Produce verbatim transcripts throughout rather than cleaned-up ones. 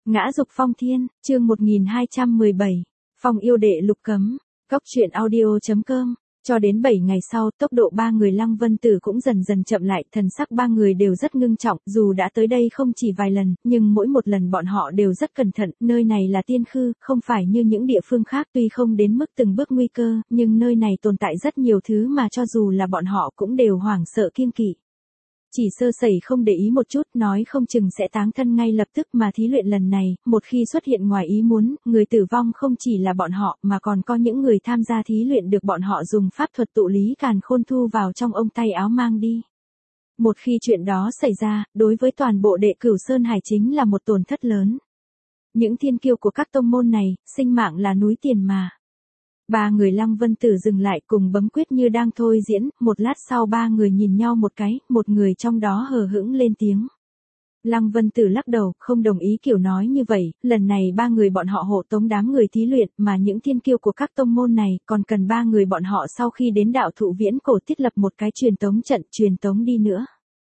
Ngã dục phong thiên, chương một nghìn hai trăm mười bảy. Phong yêu đệ lục cấm. Góc truyện audio.com. Cho đến bảy ngày sau, tốc độ ba người Lăng Vân Tử cũng dần dần chậm lại, thần sắc ba người đều rất ngưng trọng, dù đã tới đây không chỉ vài lần, nhưng mỗi một lần bọn họ đều rất cẩn thận, nơi này là tiên khư, không phải như những địa phương khác, tuy không đến mức từng bước nguy cơ, nhưng nơi này tồn tại rất nhiều thứ mà cho dù là bọn họ cũng đều hoảng sợ kiêng kỵ. Chỉ sơ sẩy không để ý một chút, nói không chừng sẽ táng thân ngay lập tức, mà thí luyện lần này, một khi xuất hiện ngoài ý muốn, người tử vong không chỉ là bọn họ mà còn có những người tham gia thí luyện được bọn họ dùng pháp thuật tụ lý càn khôn thu vào trong ông tay áo mang đi. Một khi chuyện đó xảy ra, đối với toàn bộ đệ Cửu Sơn Hải chính là một tổn thất lớn. Những thiên kiêu của các tông môn này, sinh mạng là núi tiền mà. Ba người Lăng Vân Tử dừng lại cùng bấm quyết như đang thôi diễn, một lát sau ba người nhìn nhau một cái, một người trong đó hờ hững lên tiếng. Lăng Vân Tử lắc đầu, không đồng ý kiểu nói như vậy, lần này ba người bọn họ hộ tống đám người thí luyện, mà những thiên kiêu của các tông môn này, còn cần ba người bọn họ sau khi đến đạo thụ viễn cổ thiết lập một cái truyền tống trận, truyền tống đi nữa.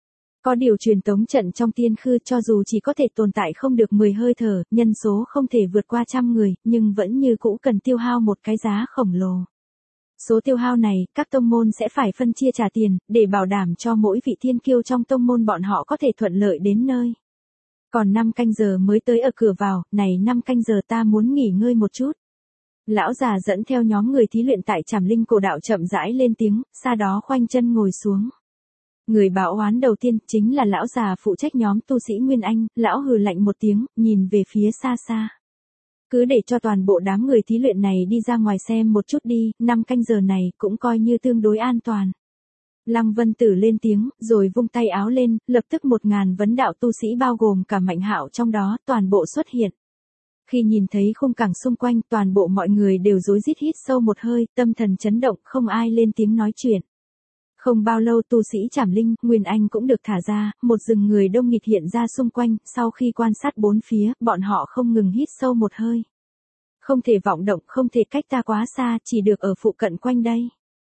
Có điều truyền tống trận trong tiên khư cho dù chỉ có thể tồn tại không được mười hơi thở, nhân số không thể vượt qua trăm người, nhưng vẫn như cũ cần tiêu hao một cái giá khổng lồ. Số tiêu hao này, các tông môn sẽ phải phân chia trả tiền, để bảo đảm cho mỗi vị thiên kiêu trong tông môn bọn họ có thể thuận lợi đến nơi. Còn năm canh giờ mới tới ở cửa vào, này năm canh giờ ta muốn nghỉ ngơi một chút. Lão già dẫn theo nhóm người thí luyện tại Trảm Linh cổ đạo chậm rãi lên tiếng, sau đó khoanh chân ngồi xuống. Người báo oán đầu tiên chính là lão già phụ trách nhóm tu sĩ Nguyên Anh, lão hừ lạnh một tiếng, nhìn về phía xa xa. Cứ để cho toàn bộ đám người thí luyện này đi ra ngoài xem một chút đi, năm canh giờ này cũng coi như tương đối an toàn. Lăng Vân Tử lên tiếng, rồi vung tay áo lên, lập tức một ngàn vấn đạo tu sĩ bao gồm cả Mạnh Hạo trong đó, toàn bộ xuất hiện. Khi nhìn thấy khung cảnh xung quanh, toàn bộ mọi người đều rối rít hít sâu một hơi, tâm thần chấn động, không ai lên tiếng nói chuyện. Không bao lâu tu sĩ Trảm Linh, Nguyên Anh cũng được thả ra, một rừng người đông nghịt hiện ra xung quanh, sau khi quan sát bốn phía, bọn họ không ngừng hít sâu một hơi. Không thể vọng động, không thể cách ta quá xa, chỉ được ở phụ cận quanh đây.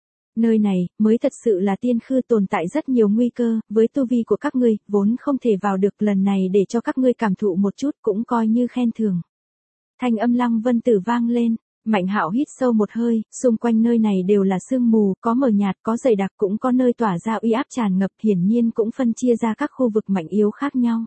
Nơi này, mới thật sự là tiên khư, tồn tại rất nhiều nguy cơ, với tu vi của các ngươi, vốn không thể vào được, lần này để cho các ngươi cảm thụ một chút cũng coi như khen thưởng. Thanh âm Lăng Vân Tử vang lên. Mạnh Hạo hít sâu một hơi, xung quanh nơi này đều là sương mù, có mờ nhạt, có dày đặc, cũng có nơi tỏa ra uy áp tràn ngập, hiển nhiên cũng phân chia ra các khu vực mạnh yếu khác nhau.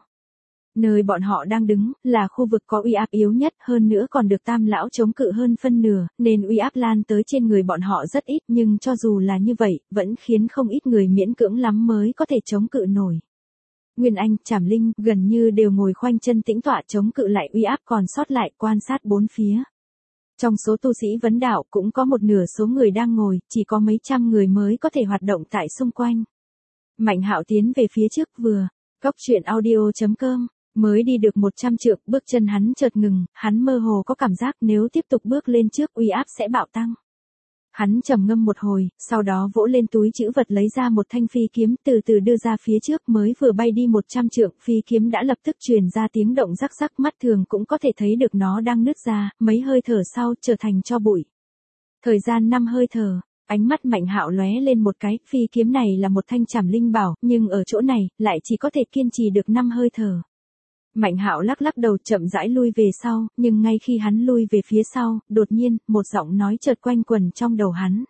Nơi bọn họ đang đứng, là khu vực có uy áp yếu nhất, hơn nữa còn được Tam lão chống cự hơn phân nửa, nên uy áp lan tới trên người bọn họ rất ít, nhưng cho dù là như vậy, vẫn khiến không ít người miễn cưỡng lắm mới có thể chống cự nổi. Nguyên Anh, Trảm Linh, gần như đều ngồi khoanh chân tĩnh tọa chống cự lại uy áp còn sót lại, quan sát bốn phía. Trong số tu sĩ vấn đạo cũng có một nửa số người đang ngồi, chỉ có mấy trăm người mới có thể hoạt động tại xung quanh. Mạnh Hạo tiến về phía trước vừa, góc truyện audio.com, mới đi được một trăm trượng, bước chân hắn chợt ngừng, hắn mơ hồ có cảm giác nếu tiếp tục bước lên trước uy áp sẽ bạo tăng. Hắn trầm ngâm một hồi, sau đó vỗ lên túi trữ vật lấy ra một thanh phi kiếm, từ từ đưa ra phía trước, mới vừa bay đi một trăm trượng, phi kiếm đã lập tức truyền ra tiếng động rắc rắc, mắt thường cũng có thể thấy được nó đang nứt ra, mấy hơi thở sau trở thành tro bụi. Thời gian năm hơi thở, ánh mắt Mạnh Hạo lóe lên một cái, phi kiếm này là một thanh Trảm Linh bảo, nhưng ở chỗ này, lại chỉ có thể kiên trì được năm hơi thở. Mạnh Hạo lắc lắc đầu chậm rãi lui về sau, nhưng ngay khi hắn lui về phía sau, đột nhiên, một giọng nói chợt quanh quẩn trong đầu hắn.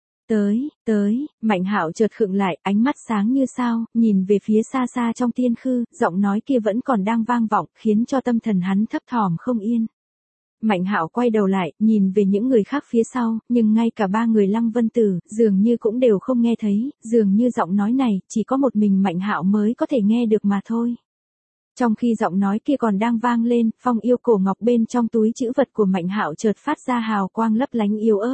Tới, tới, Mạnh Hạo chợt khựng lại, ánh mắt sáng như sao, nhìn về phía xa xa trong tiên khư, giọng nói kia vẫn còn đang vang vọng, khiến cho tâm thần hắn thấp thỏm không yên. Mạnh Hạo quay đầu lại, nhìn về những người khác phía sau, nhưng ngay cả ba người Lăng Vân Tử, dường như cũng đều không nghe thấy, dường như giọng nói này, chỉ có một mình Mạnh Hạo mới có thể nghe được mà thôi. Trong khi giọng nói kia còn đang vang lên, phong yêu cổ ngọc bên trong túi trữ vật của Mạnh Hạo chợt phát ra hào quang lấp lánh yếu ớt.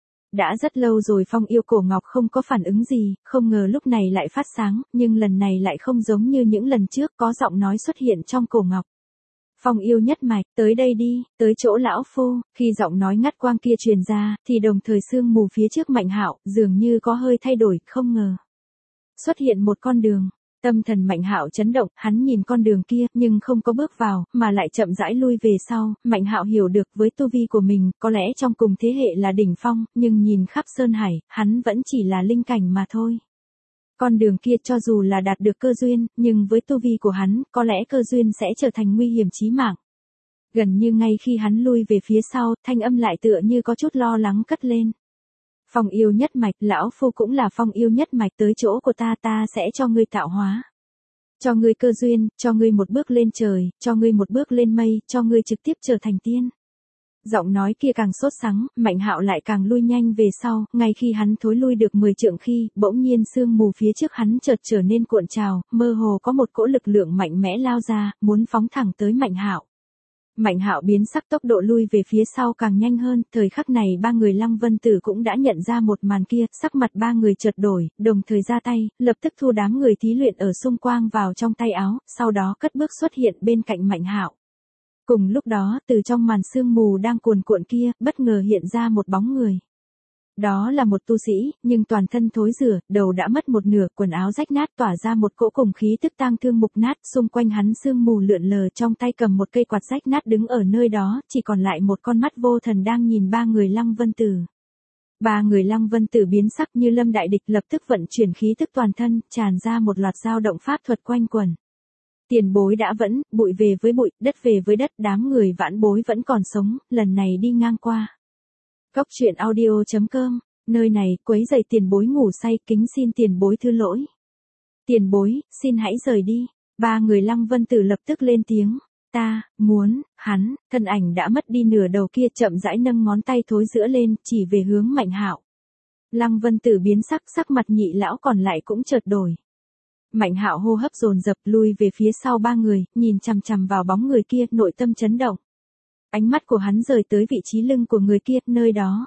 Đã rất lâu rồi phong yêu cổ ngọc không có phản ứng gì, không ngờ lúc này lại phát sáng, nhưng lần này lại không giống như những lần trước, có giọng nói xuất hiện trong cổ ngọc. Phong yêu nhất mạch, tới đây đi, tới chỗ lão phu. Khi giọng nói ngắt quang kia truyền ra, thì đồng thời sương mù phía trước Mạnh Hạo dường như có hơi thay đổi, không ngờ xuất hiện một con đường. Tâm thần Mạnh Hạo chấn động, hắn nhìn con đường kia, nhưng không có bước vào, mà lại chậm rãi lui về sau. Mạnh Hạo hiểu được với tu vi của mình, có lẽ trong cùng thế hệ là đỉnh phong, nhưng nhìn khắp Sơn Hải, hắn vẫn chỉ là linh cảnh mà thôi. Con đường kia cho dù là đạt được cơ duyên, nhưng với tu vi của hắn, có lẽ cơ duyên sẽ trở thành nguy hiểm chí mạng. Gần như ngay khi hắn lui về phía sau, thanh âm lại tựa như có chút lo lắng cất lên. Phong yêu nhất mạch, lão phu cũng là phong yêu nhất mạch, tới chỗ của ta ta sẽ cho ngươi tạo hóa. Cho ngươi cơ duyên, cho ngươi một bước lên trời, cho ngươi một bước lên mây, cho ngươi trực tiếp trở thành tiên. Giọng nói kia càng sốt sắng, Mạnh Hạo lại càng lui nhanh về sau, ngay khi hắn thối lui được mười trượng khi, bỗng nhiên sương mù phía trước hắn chợt trở nên cuộn trào, mơ hồ có một cỗ lực lượng mạnh mẽ lao ra, muốn phóng thẳng tới Mạnh Hạo. Mạnh Hạo biến sắc, tốc độ lui về phía sau càng nhanh hơn, thời khắc này ba người Lăng Vân Tử cũng đã nhận ra một màn kia, sắc mặt ba người chợt đổi, đồng thời ra tay, lập tức thu đám người thí luyện ở xung quanh vào trong tay áo, sau đó cất bước xuất hiện bên cạnh Mạnh Hạo. Cùng lúc đó, từ trong màn sương mù đang cuồn cuộn kia, bất ngờ hiện ra một bóng người. Đó là một tu sĩ, nhưng toàn thân thối rữa, đầu đã mất một nửa, quần áo rách nát tỏa ra một cỗ cùng khí tức tang thương mục nát, xung quanh hắn sương mù lượn lờ, trong tay cầm một cây quạt rách nát đứng ở nơi đó, chỉ còn lại một con mắt vô thần đang nhìn ba người Lăng Vân Tử. Ba người Lăng Vân Tử biến sắc như lâm đại địch, lập tức vận chuyển khí tức toàn thân, tràn ra một loạt dao động pháp thuật quanh quẩn. Tiền bối đã vẫn, bụi về với bụi, đất về với đất, đám người vãn bối vẫn còn sống, lần này đi ngang qua. Cốc truyện audio chấm com, nơi này, quấy rầy tiền bối ngủ say, kính xin tiền bối thứ lỗi. Tiền bối, xin hãy rời đi. Ba người Lăng Vân Tử lập tức lên tiếng. Ta, muốn, hắn, thân ảnh đã mất đi nửa đầu kia chậm rãi nâng ngón tay thối giữa lên, chỉ về hướng Mạnh Hạo. Lăng Vân Tử biến sắc, sắc mặt nhị lão còn lại cũng chợt đổi. Mạnh Hạo hô hấp dồn dập lui về phía sau ba người, nhìn chằm chằm vào bóng người kia, nội tâm chấn động. Ánh mắt của hắn rời tới vị trí lưng của người kia, nơi đó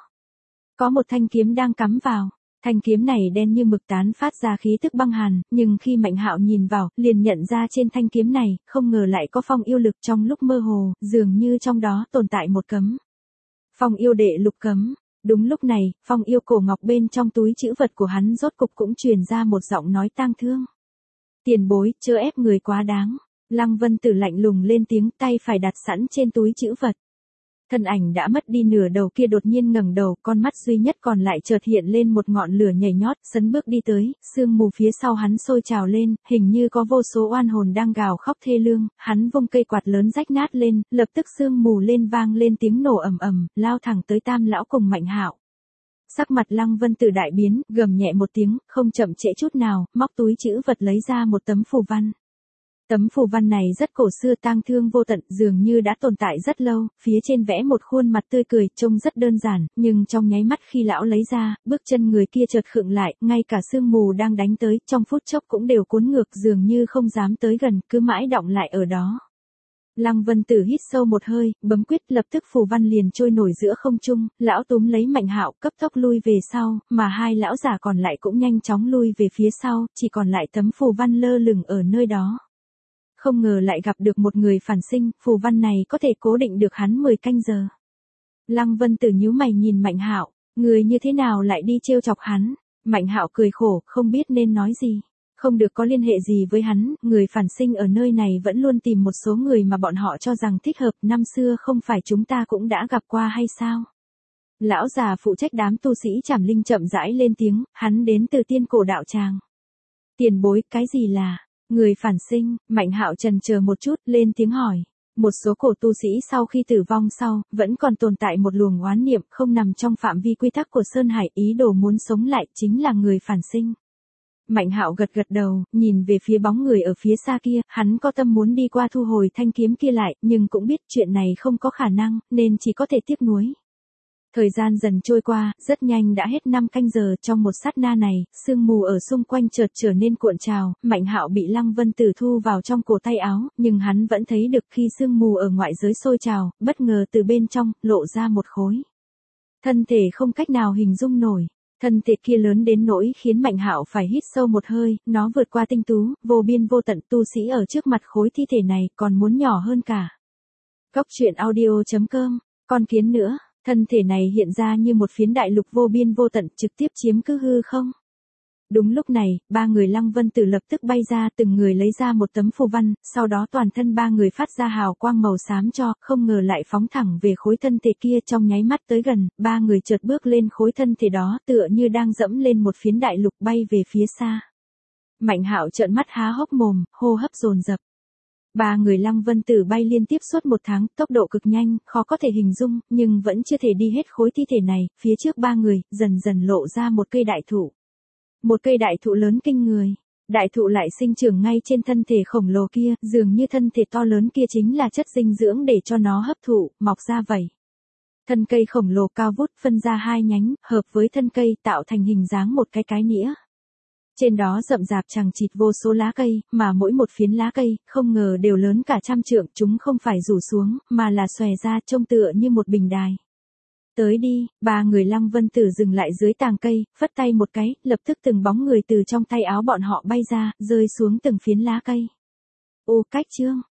có một thanh kiếm đang cắm vào. Thanh kiếm này đen như mực, tán phát ra khí tức băng hàn, nhưng khi Mạnh Hạo nhìn vào, liền nhận ra trên thanh kiếm này, không ngờ lại có phong yêu lực, trong lúc mơ hồ, dường như trong đó tồn tại một cấm. Phong yêu đệ lục cấm. Đúng lúc này, phong yêu cổ ngọc bên trong túi trữ vật của hắn rốt cục cũng truyền ra một giọng nói tang thương. Tiền bối, chớ ép người quá đáng. Lăng Vân Tử lạnh lùng lên tiếng, tay phải đặt sẵn trên túi trữ vật. Thân ảnh đã mất đi nửa đầu kia đột nhiên ngẩng đầu, con mắt duy nhất còn lại chợt hiện lên một ngọn lửa nhảy nhót, sấn bước đi tới, sương mù phía sau hắn sôi trào lên, hình như có vô số oan hồn đang gào khóc thê lương, hắn vung cây quạt lớn rách nát lên, lập tức sương mù lên vang lên tiếng nổ ầm ầm, lao thẳng tới Tam lão cùng Mạnh Hạo. Sắc mặt Lăng Vân Tử đại biến, gầm nhẹ một tiếng, không chậm trễ chút nào, móc túi trữ vật lấy ra một tấm phù văn. Tấm phù văn này rất cổ xưa, tang thương vô tận, dường như đã tồn tại rất lâu, phía trên vẽ một khuôn mặt tươi cười, trông rất đơn giản, nhưng trong nháy mắt khi lão lấy ra, bước chân người kia chợt khựng lại, ngay cả sương mù đang đánh tới, trong phút chốc cũng đều cuốn ngược, dường như không dám tới gần, cứ mãi đọng lại ở đó. Lăng Vân Tử hít sâu một hơi, bấm quyết, lập tức phù văn liền trôi nổi giữa không trung, lão túm lấy Mạnh Hạo, cấp tốc lui về sau, mà hai lão giả còn lại cũng nhanh chóng lui về phía sau, chỉ còn lại tấm phù văn lơ lửng ở nơi đó. Không ngờ lại gặp được một người phản sinh, phù văn này có thể cố định được hắn mười canh giờ. Lăng Vân Tử nhíu mày nhìn Mạnh Hạo, người như thế nào lại đi trêu chọc hắn? Mạnh Hạo cười khổ, không biết nên nói gì. Không được có liên hệ gì với hắn, người phản sinh ở nơi này vẫn luôn tìm một số người mà bọn họ cho rằng thích hợp, năm xưa không phải chúng ta cũng đã gặp qua hay sao? Lão già phụ trách đám tu sĩ Trảm Linh chậm rãi lên tiếng, hắn đến từ Tiên Cổ đạo tràng. Tiền bối, cái gì là người phản sinh? Mạnh Hạo chần chờ một chút, lên tiếng hỏi. Một số cổ tu sĩ sau khi tử vong sau, vẫn còn tồn tại một luồng oán niệm không nằm trong phạm vi quy tắc của Sơn Hải, ý đồ muốn sống lại chính là người phản sinh. Mạnh Hạo gật gật đầu, nhìn về phía bóng người ở phía xa kia, hắn có tâm muốn đi qua thu hồi thanh kiếm kia lại, nhưng cũng biết chuyện này không có khả năng, nên chỉ có thể tiếc nuối. Thời gian dần trôi qua, rất nhanh đã hết năm canh giờ, trong một sát na này, sương mù ở xung quanh chợt trở nên cuộn trào, Mạnh Hạo bị Lăng Vân Tử thu vào trong cổ tay áo, nhưng hắn vẫn thấy được khi sương mù ở ngoại giới sôi trào, bất ngờ từ bên trong, lộ ra một khối thân thể không cách nào hình dung nổi. Thân thể kia lớn đến nỗi khiến Mạnh Hạo phải hít sâu một hơi, nó vượt qua tinh tú, vô biên vô tận, tu sĩ ở trước mặt khối thi thể này còn muốn nhỏ hơn cả. Cốc truyện audio chấm com, con kiến nữa, thân thể này hiện ra như một phiến đại lục vô biên vô tận, trực tiếp chiếm cứ hư không. Đúng lúc này, ba người Lăng Vân Tử lập tức bay ra, từng người lấy ra một tấm phù văn, sau đó toàn thân ba người phát ra hào quang màu xám cho, không ngờ lại phóng thẳng về khối thân thể kia, trong nháy mắt tới gần, ba người chợt bước lên khối thân thể đó, tựa như đang dẫm lên một phiến đại lục bay về phía xa. Mạnh Hạo trợn mắt há hốc mồm, hô hấp dồn dập. Ba người Lăng Vân Tử bay liên tiếp suốt một tháng, tốc độ cực nhanh, khó có thể hình dung, nhưng vẫn chưa thể đi hết khối thi thể này, phía trước ba người, dần dần lộ ra một cây đại thụ. Một cây đại thụ lớn kinh người. Đại thụ lại sinh trưởng ngay trên thân thể khổng lồ kia, dường như thân thể to lớn kia chính là chất dinh dưỡng để cho nó hấp thụ, mọc ra vậy. Thân cây khổng lồ cao vút phân ra hai nhánh, hợp với thân cây tạo thành hình dáng một cái cái nĩa. Trên đó rậm rạp chằng chịt vô số lá cây, mà mỗi một phiến lá cây, không ngờ đều lớn cả trăm trượng, chúng không phải rủ xuống, mà là xòe ra trông tựa như một bình đài. Tới đi, ba người Lăng Vân Tử dừng lại dưới tàng cây, phất tay một cái, lập tức từng bóng người từ trong tay áo bọn họ bay ra, rơi xuống từng phiến lá cây. Ô cách chương.